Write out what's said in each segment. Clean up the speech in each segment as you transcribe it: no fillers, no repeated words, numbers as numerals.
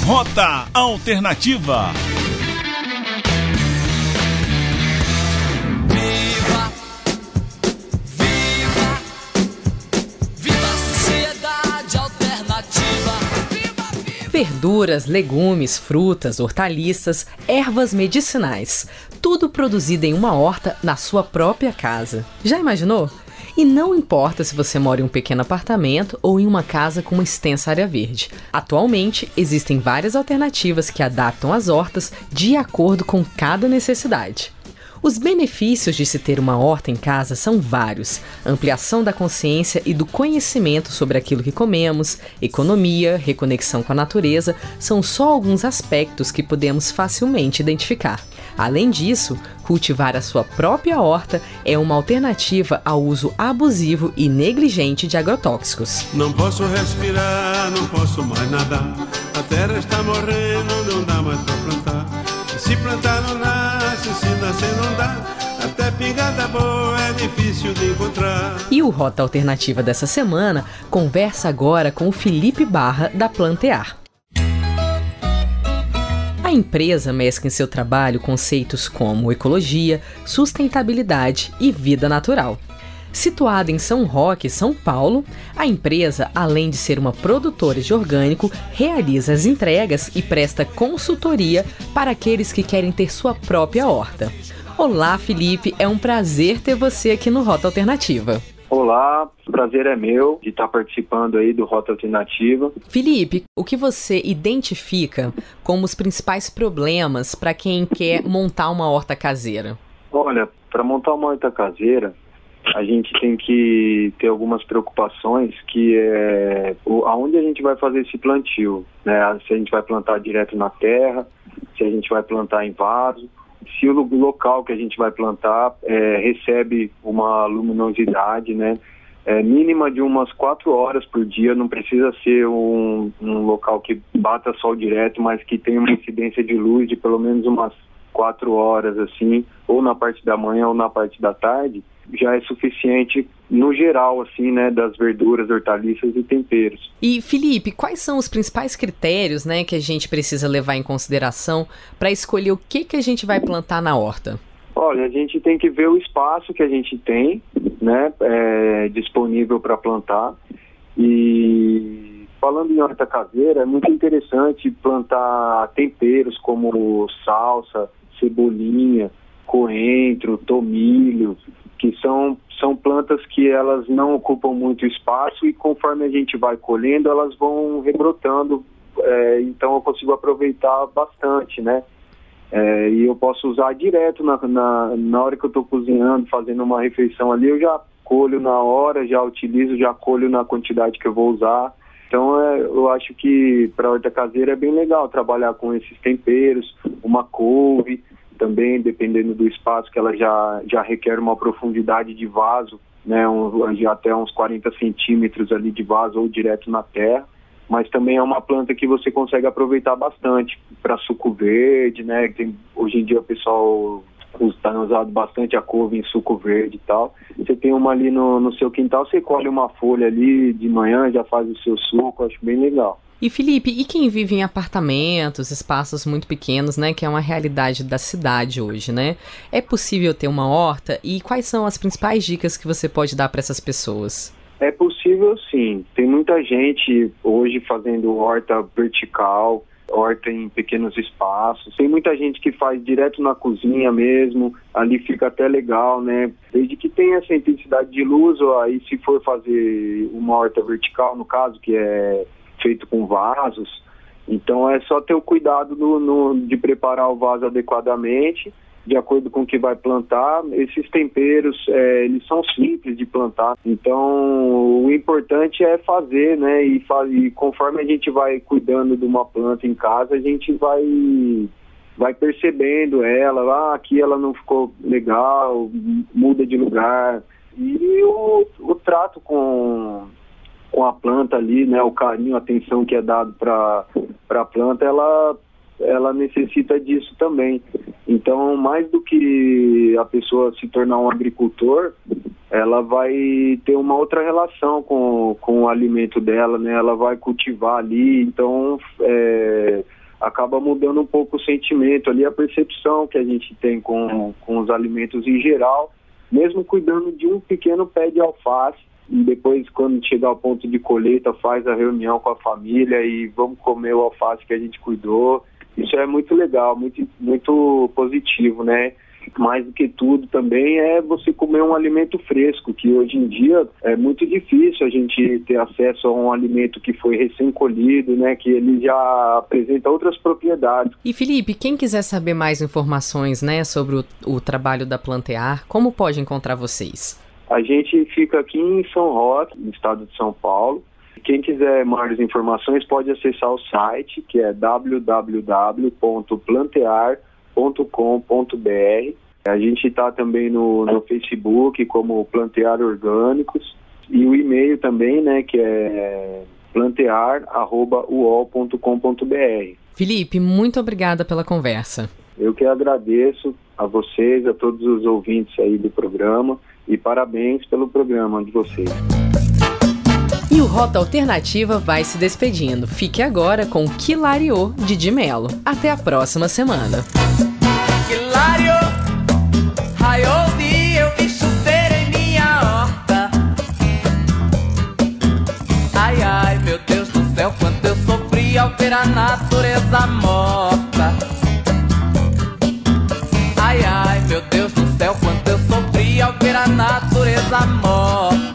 Rota Alternativa. Verduras, legumes, frutas, hortaliças, ervas medicinais. Tudo produzido em uma horta na sua própria casa. Já imaginou? E não importa se você mora em um pequeno apartamento ou em uma casa com uma extensa área verde. Atualmente, existem várias alternativas que adaptam as hortas de acordo com cada necessidade. Os benefícios de se ter uma horta em casa são vários. Ampliação da consciência e do conhecimento sobre aquilo que comemos, economia, reconexão com a natureza, são só alguns aspectos que podemos facilmente identificar. Além disso, cultivar a sua própria horta é uma alternativa ao uso abusivo e negligente de agrotóxicos. Não posso respirar, não posso mais nadar. A terra está morrendo, não dá mais para plantar. Se plantar não nasce, se nascer não dá. Até pingada boa é difícil de encontrar. E o Rota Alternativa dessa semana conversa agora com o Felipe Barra, da Plantear. A empresa mescla em seu trabalho conceitos como ecologia, sustentabilidade e vida natural. Situada em São Roque, São Paulo, a empresa, além de ser uma produtora de orgânico, realiza as entregas e presta consultoria para aqueles que querem ter sua própria horta. Olá, Felipe, é um prazer ter você aqui no Rota Alternativa. Olá, o prazer é meu de estar participando aí do Rota Alternativa. Felipe, o que você identifica como os principais problemas para quem quer montar uma horta caseira? Olha, para montar uma horta caseira, a gente tem que ter algumas preocupações, que é aonde a gente vai fazer esse plantio, né? Se a gente vai plantar direto na terra, se a gente vai plantar em vaso, se o local que a gente vai plantar recebe uma luminosidade, né? Mínima de umas 4 horas por dia, não precisa ser um local que bata sol direto, mas que tenha uma incidência de luz de pelo menos umas 4 horas, assim, ou na parte da manhã ou na parte da tarde, já é suficiente no geral, assim, né, das verduras, hortaliças e temperos. E, Felipe, quais são os principais critérios, né, que a gente precisa levar em consideração para escolher o que a gente vai plantar na horta? Olha, a gente tem que ver o espaço que a gente tem, né, disponível para plantar. E falando em horta caseira, é muito interessante plantar temperos como salsa, cebolinha, coentro, tomilho, que são plantas que elas não ocupam muito espaço e conforme a gente vai colhendo, elas vão rebrotando, então eu consigo aproveitar bastante, né? E eu posso usar direto na hora que eu estou cozinhando, fazendo uma refeição ali, eu já colho na hora, já utilizo, já colho na quantidade que eu vou usar. Então eu acho que para a horta caseira é bem legal trabalhar com esses temperos, uma couve, também, dependendo do espaço, que ela já requer uma profundidade de vaso, né, até uns 40 centímetros ali de vaso ou direto na terra, mas também é uma planta que você consegue aproveitar bastante para suco verde, né, hoje em dia o pessoal está usando bastante a couve em suco verde e tal. Você tem uma ali no seu quintal, você colhe uma folha ali de manhã, já faz o seu suco, acho bem legal. E Felipe, e quem vive em apartamentos, espaços muito pequenos, né, que é uma realidade da cidade hoje, né? É possível ter uma horta? E quais são as principais dicas que você pode dar para essas pessoas? É possível, sim. Tem muita gente hoje fazendo horta vertical, horta em pequenos espaços. Tem muita gente que faz direto na cozinha mesmo, ali fica até legal, né? Desde que tenha essa intensidade de luz, ou aí se for fazer uma horta vertical, no caso, que é feito com vasos, então é só ter o cuidado de preparar o vaso adequadamente, de acordo com o que vai plantar. Esses temperos, eles são simples de plantar, então o importante é fazer, né, e conforme a gente vai cuidando de uma planta em casa, a gente vai percebendo ela, aqui ela não ficou legal, muda de lugar, e o trato com a planta ali, né, o carinho, a atenção que é dado para a planta, ela necessita disso também. Então, mais do que a pessoa se tornar um agricultor, ela vai ter uma outra relação com o alimento dela, né? Ela vai cultivar ali, então acaba mudando um pouco o sentimento ali, a percepção que a gente tem com os alimentos em geral, mesmo cuidando de um pequeno pé de alface, e depois, quando chegar ao ponto de colheita, faz a reunião com a família e vamos comer o alface que a gente cuidou. Isso é muito legal, muito, muito positivo, né? Mais do que tudo também é você comer um alimento fresco, que hoje em dia é muito difícil a gente ter acesso a um alimento que foi recém-colhido, né, que ele já apresenta outras propriedades. E Felipe, quem quiser saber mais informações, né, sobre o trabalho da Plantear, como pode encontrar vocês? A gente fica aqui em São Roque, no estado de São Paulo. Quem quiser mais informações pode acessar o site, que é www.plantear.com.br. A gente está também no Facebook como Plantear Orgânicos, e o e-mail também, né, que é plantear@uol.com.br. Felipe, muito obrigada pela conversa. Eu que agradeço a vocês, a todos os ouvintes aí do programa, e parabéns pelo programa de vocês. E o Rota Alternativa vai se despedindo. Fique agora com Quilário de Di Mello. Até a próxima semana. Quilário, raiou o dia, eu vi chover em minha horta. Ai, ai, meu Deus do céu, quanto eu sofri ao ver a natureza morta. Ai, ai, meu Deus do céu, quanto eu sofri ao ver a natureza morta.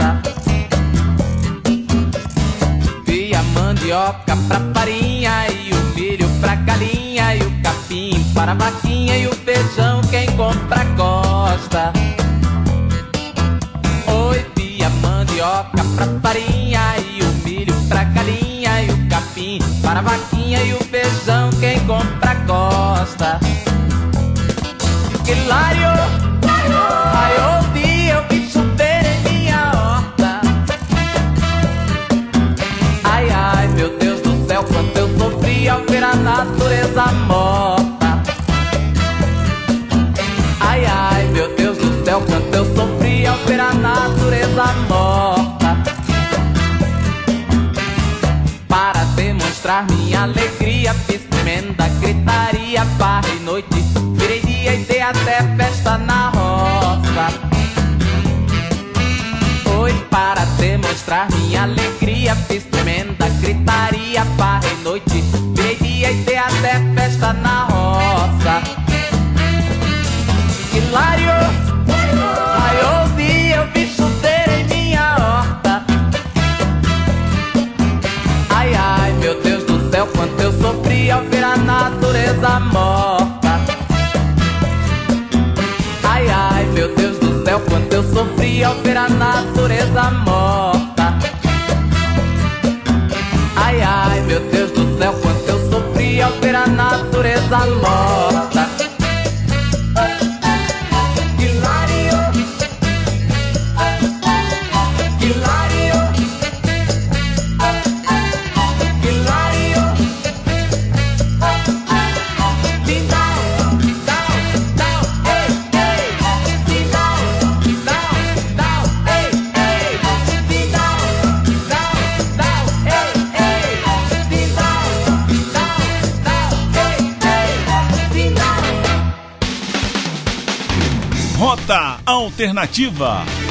Vi a mandioca pra farinha e o milho pra galinha e o capim para a vaquinha e o feijão quem compra gosta. Oi, vi a mandioca pra farinha e o milho pra galinha e o capim para a vaquinha e o feijão quem compra gosta. Quilário, raiou o dia, eu vi chover em minha horta. Ai, ai, meu Deus do céu, quanto eu sofri ao ver a natureza morta. Ai, ai, meu Deus do céu, quanto eu sofri ao ver a natureza morta. Para demonstrar minha alegria, fiz tremenda gritaria, barra e noite, virei dia e dei até festa na roça. Foi para demonstrar minha alegria, fiz tremenda gritaria, barra e noite, virei dia e dei até festa na roça. Quilário, raiou o dia, eu vi chover em minha horta. Ai, ai, meu Deus do céu, quanto eu sofri ao ver a natureza morta. Ai, ai, meu Deus do céu, quanto eu sofri ao ver a natureza morta. Ai, ai, meu Deus do céu, quanto eu sofri ao ver a natureza morta. Rota Alternativa.